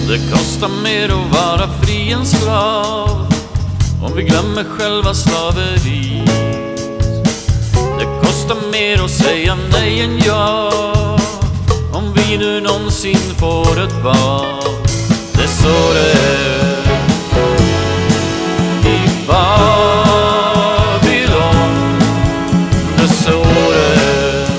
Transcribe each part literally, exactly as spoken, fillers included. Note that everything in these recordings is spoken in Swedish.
Det kostar mer att vara fri än slav, om vi glömmer själva slaveriet. Det kostar mer att säga nej än ja, om vi nu någonsin får ett val. Det är så det är i Babylon. Det är så det är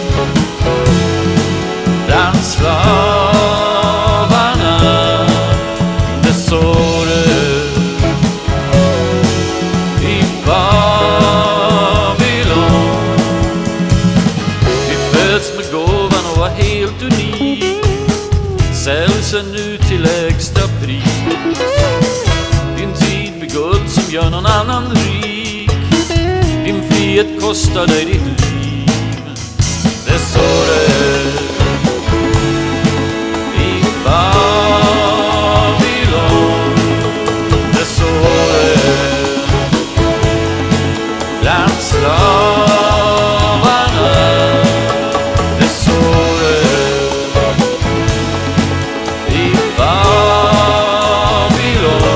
bland slavarna. Det är så det är i Babylon. Vi föds med gåvan och var helt unik, säljs nu till lägsta pris. Din tid blir guld som gör någon annan rik. Din frihet kostar dig ditt liv. Det är så det är i Babylon. Det är så det är bland slavarna. Det är så det är i Babylon.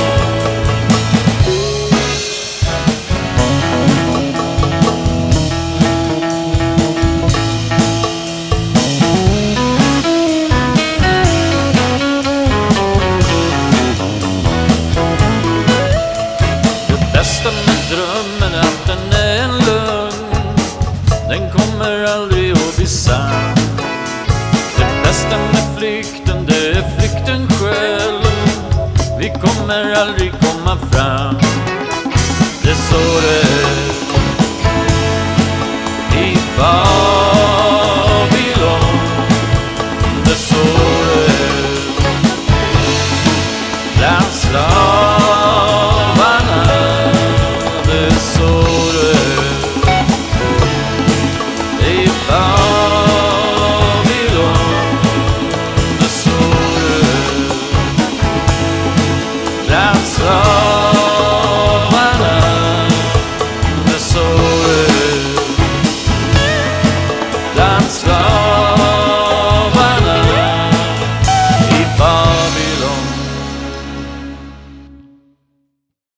Det bästa med drömmen är att den är en lögn. Den kommer aldrig att bli sann. Det bästa med flykten, det är flykten själv. Vi kommer aldrig komma fram. Det är så det är i Babylon.